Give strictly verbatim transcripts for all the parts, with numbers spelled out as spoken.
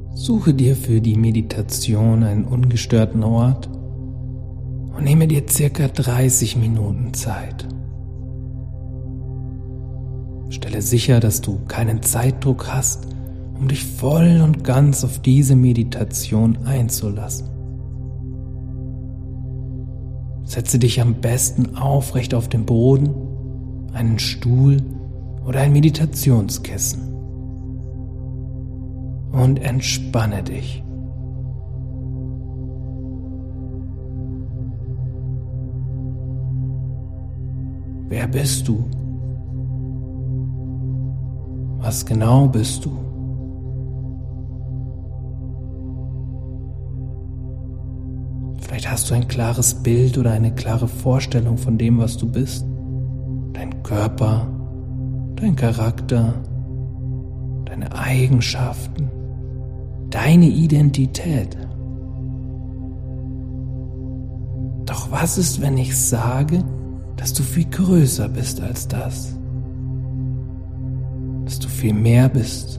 Suche dir für die Meditation einen ungestörten Ort und nehme dir circa dreißig Minuten Zeit. Stelle sicher, dass du keinen Zeitdruck hast, um dich voll und ganz auf diese Meditation einzulassen. Setze dich am besten aufrecht auf den Boden, einen Stuhl oder ein Meditationskissen und entspanne dich. Wer bist du? Was genau bist du? Vielleicht hast du ein klares Bild oder eine klare Vorstellung von dem, was du bist. Dein Körper, dein Charakter, deine Eigenschaften, deine Identität. Doch was ist, wenn ich sage, dass du viel größer bist als das? Dass du viel mehr bist?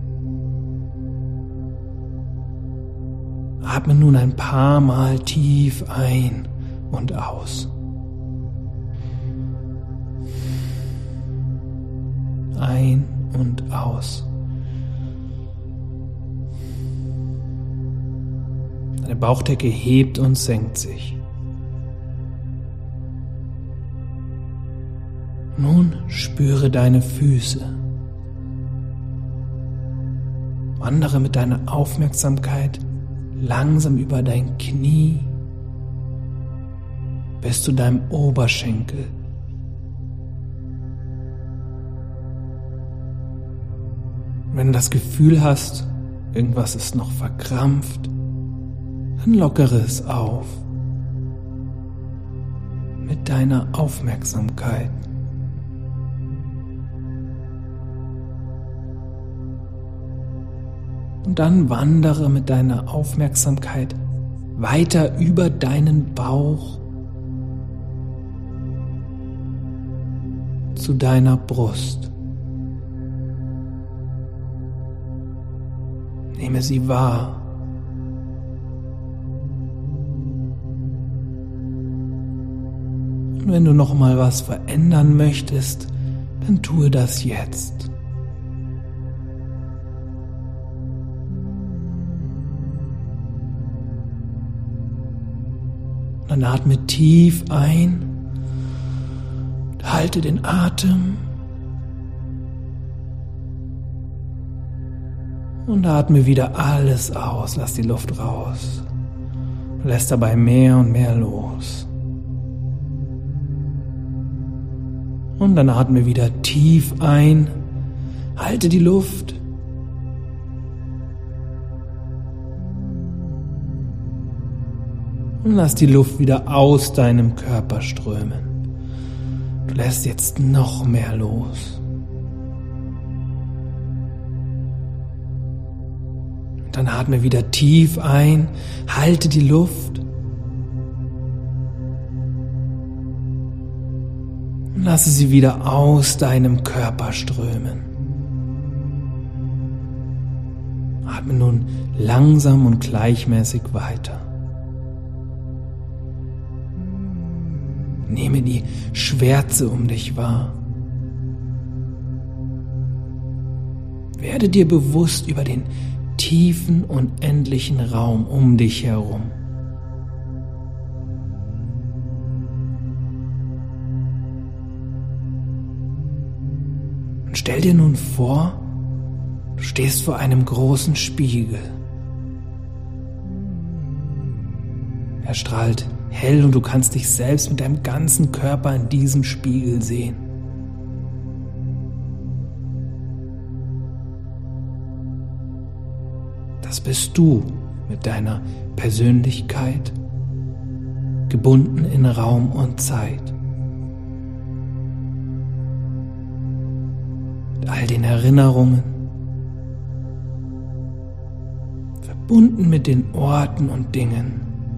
Atme nun ein paar Mal tief ein und aus. Ein und aus. Deine Bauchdecke hebt und senkt sich. Nun spüre deine Füße. Wandere mit deiner Aufmerksamkeit langsam über dein Knie bis zu deinem Oberschenkel. Wenn du das Gefühl hast, irgendwas ist noch verkrampft, dann lockere es auf mit deiner Aufmerksamkeit. Und dann wandere mit deiner Aufmerksamkeit weiter über deinen Bauch zu deiner Brust. Nehme sie wahr. Und wenn du noch mal was verändern möchtest, dann tue das jetzt. Dann atme tief ein, halte den Atem und atme wieder alles aus, lass die Luft raus, lässt dabei mehr und mehr los. Und dann atme wieder tief ein, halte die Luft und lass die Luft wieder aus deinem Körper strömen. Du lässt jetzt noch mehr los. Und dann atme wieder tief ein, halte die Luft und lasse sie wieder aus deinem Körper strömen. Atme nun langsam und gleichmäßig weiter. Nehme die Schwärze um dich wahr. Werde dir bewusst über den tiefen, unendlichen Raum um dich herum. Und stell dir nun vor, du stehst vor einem großen Spiegel. Er strahlt hell und du kannst dich selbst mit deinem ganzen Körper in diesem Spiegel sehen. Das bist du mit deiner Persönlichkeit, gebunden in Raum und Zeit. Mit all den Erinnerungen, verbunden mit den Orten und Dingen.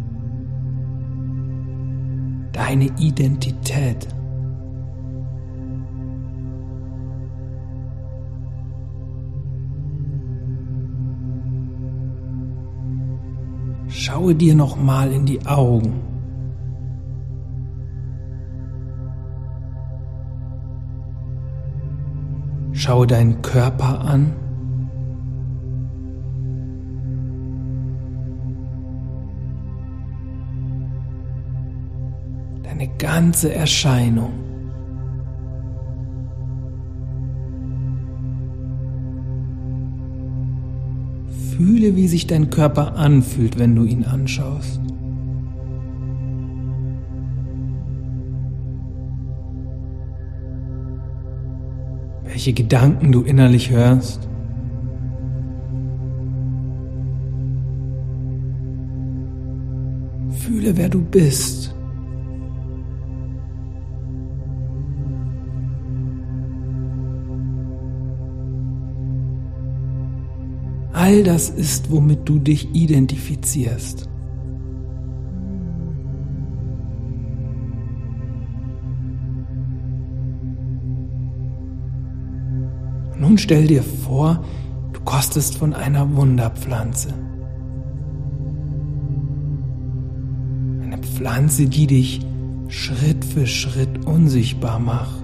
Deine Identität. Schaue dir nochmal in die Augen. Schaue deinen Körper an. Deine ganze Erscheinung. Fühle, wie sich dein Körper anfühlt, wenn du ihn anschaust. Welche Gedanken du innerlich hörst. Fühle, wer du bist. All das ist, womit du dich identifizierst. Nun stell dir vor, du kostest von einer Wunderpflanze. Eine Pflanze, die dich Schritt für Schritt unsichtbar macht.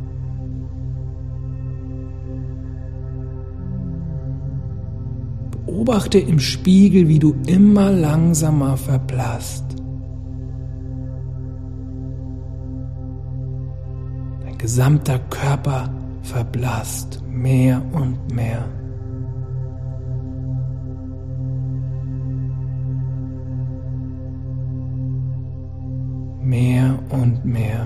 Beobachte im Spiegel, wie du immer langsamer verblasst. Dein gesamter Körper verblasst mehr und mehr. Mehr und mehr.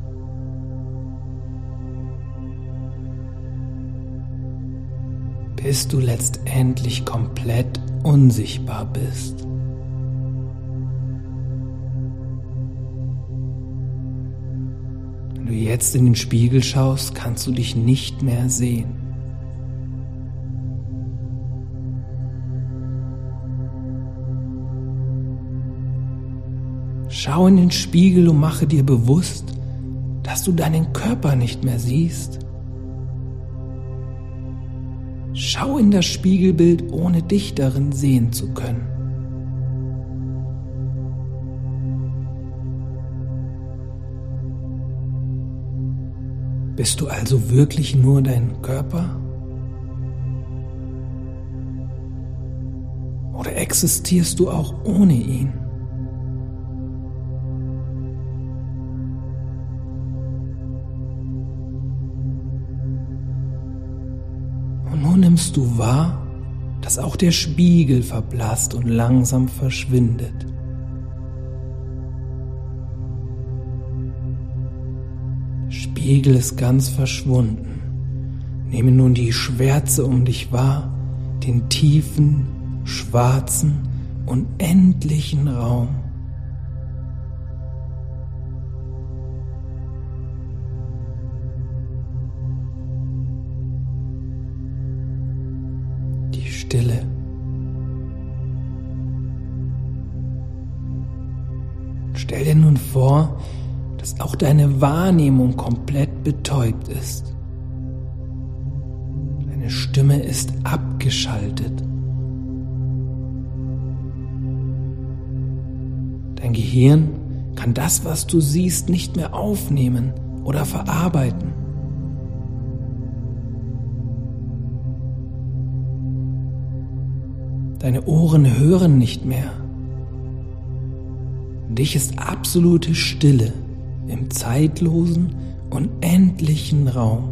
Bis du letztendlich komplett unsichtbar bist. Wenn du jetzt in den Spiegel schaust, kannst du dich nicht mehr sehen. Schau in den Spiegel und mache dir bewusst, dass du deinen Körper nicht mehr siehst. Schau in das Spiegelbild, ohne dich darin sehen zu können. Bist du also wirklich nur dein Körper? Oder existierst du auch ohne ihn? Nun nimmst du wahr, dass auch der Spiegel verblasst und langsam verschwindet. Der Spiegel ist ganz verschwunden. Nehme nun die Schwärze um dich wahr, den tiefen, schwarzen, unendlichen Raum. Stille. Stell dir nun vor, dass auch deine Wahrnehmung komplett betäubt ist. Deine Stimme ist abgeschaltet. Dein Gehirn kann das, was du siehst, nicht mehr aufnehmen oder verarbeiten. Deine Ohren hören nicht mehr. Dich ist absolute Stille im zeitlosen, unendlichen Raum.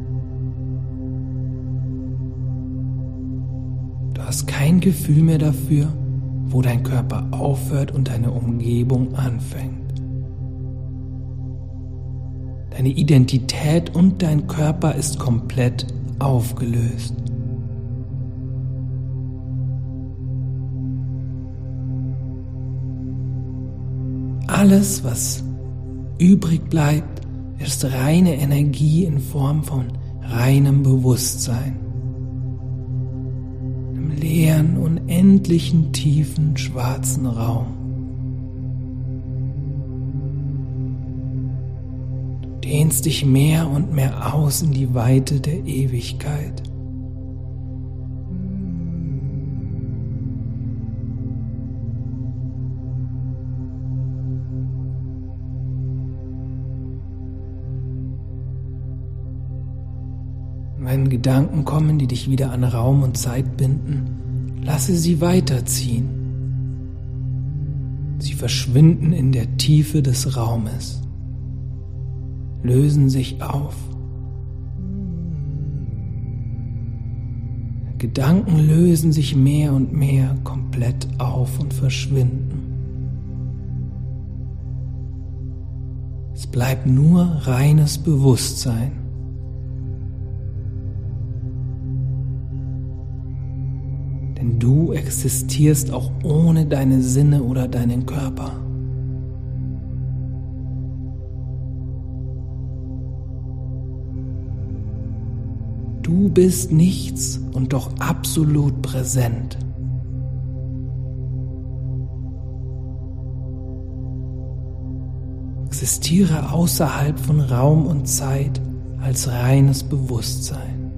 Du hast kein Gefühl mehr dafür, wo dein Körper aufhört und deine Umgebung anfängt. Deine Identität und dein Körper ist komplett aufgelöst. Alles, was übrig bleibt, ist reine Energie in Form von reinem Bewusstsein. Im leeren, unendlichen, tiefen, schwarzen Raum. Du dehnst dich mehr und mehr aus in die Weite der Ewigkeit. wenn Gedanken kommen, die dich wieder an Raum und Zeit binden, lasse sie weiterziehen. Sie verschwinden in der Tiefe des Raumes, lösen sich auf. Gedanken lösen sich mehr und mehr komplett auf und verschwinden. Es bleibt nur reines Bewusstsein. Denn du existierst auch ohne deine Sinne oder deinen Körper. Du bist nichts und doch absolut präsent. Existiere außerhalb von Raum und Zeit als reines Bewusstsein.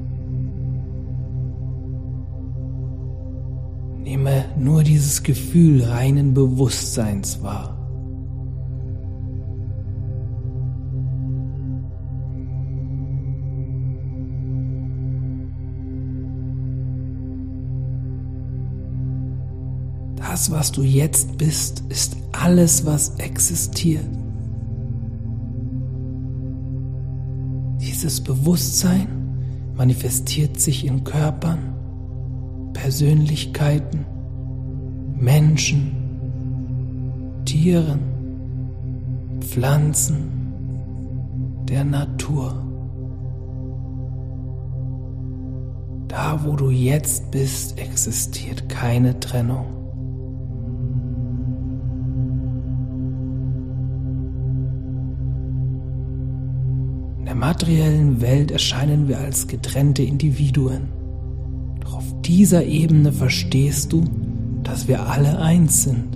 Nehme nur dieses Gefühl reinen Bewusstseins wahr. Das, was du jetzt bist, ist alles, was existiert. Dieses Bewusstsein manifestiert sich in Körpern, Persönlichkeiten, Menschen, Tieren, Pflanzen, der Natur. Da, wo du jetzt bist, existiert keine Trennung. In der materiellen Welt erscheinen wir als getrennte Individuen. Doch auf dieser Ebene verstehst du, dass wir alle eins sind.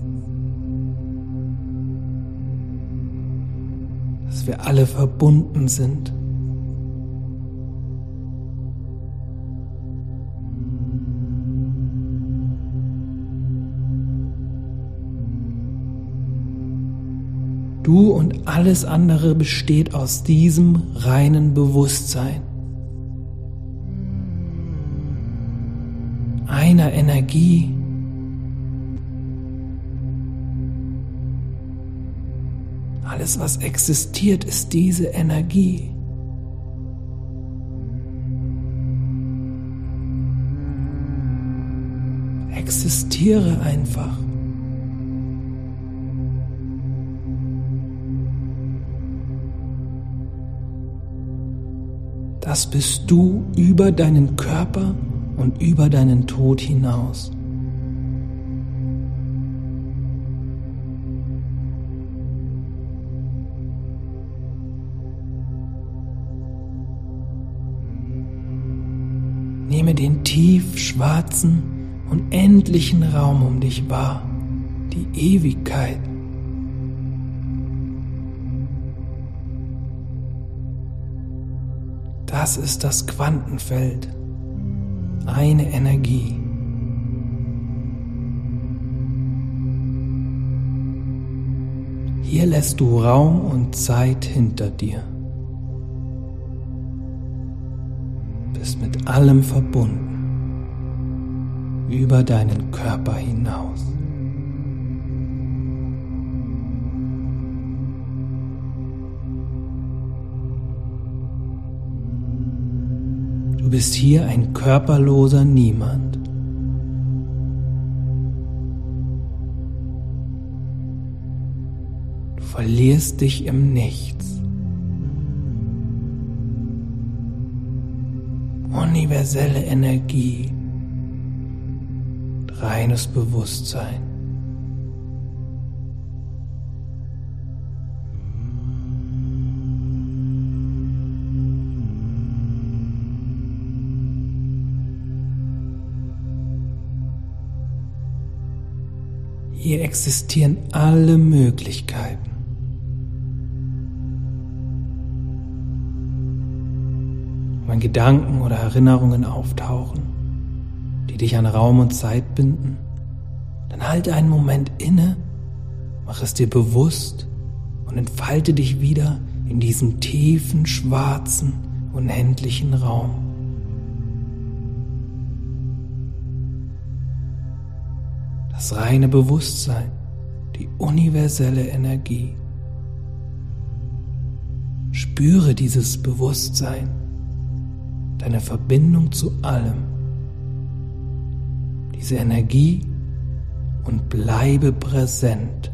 Dass wir alle verbunden sind. Du und alles andere besteht aus diesem reinen Bewusstsein. Einer Energie. Alles, was existiert, ist diese Energie. Existiere einfach. Das bist du über deinen Körper und über deinen Tod hinaus. Nehme den tief schwarzen, unendlichen Raum um dich wahr, die Ewigkeit. Das ist das Quantenfeld, eine Energie. Hier lässt du Raum und Zeit hinter dir. Bist mit allem verbunden, über deinen Körper hinaus. Du bist hier ein körperloser Niemand. Du verlierst dich im Nichts. Universelle Energie, reines Bewusstsein. Hier existieren alle Möglichkeiten. Wenn Gedanken oder Erinnerungen auftauchen, die dich an Raum und Zeit binden, dann halte einen Moment inne, mach es dir bewusst und entfalte dich wieder in diesem tiefen, schwarzen, unendlichen Raum. das reine Bewusstsein, die universelle Energie. Spüre dieses Bewusstsein, deine Verbindung zu allem, diese Energie und bleibe präsent.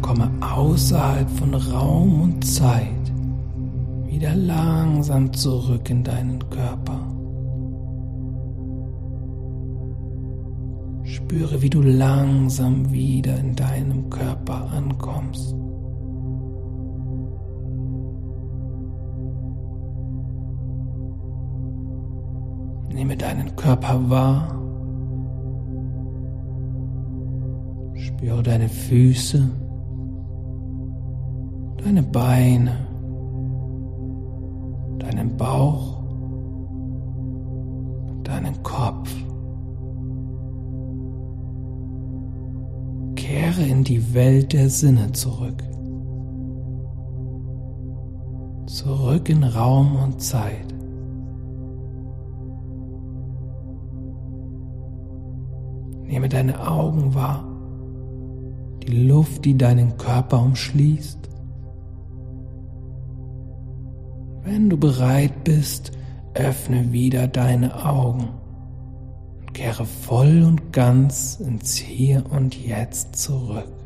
komme außerhalb von Raum und Zeit wieder langsam zurück in deinen Körper. Spüre, wie du langsam wieder in deinem Körper ankommst. Nehme deinen Körper wahr. Spüre deine Füße, deine Beine, deinen Bauch und deinen Kopf. Kehre in die Welt der Sinne zurück. Zurück in Raum und Zeit. Nehme deine Augen wahr, die Luft, die deinen Körper umschließt. Wenn du bereit bist, öffne wieder deine Augen und kehre voll und ganz ins Hier und Jetzt zurück.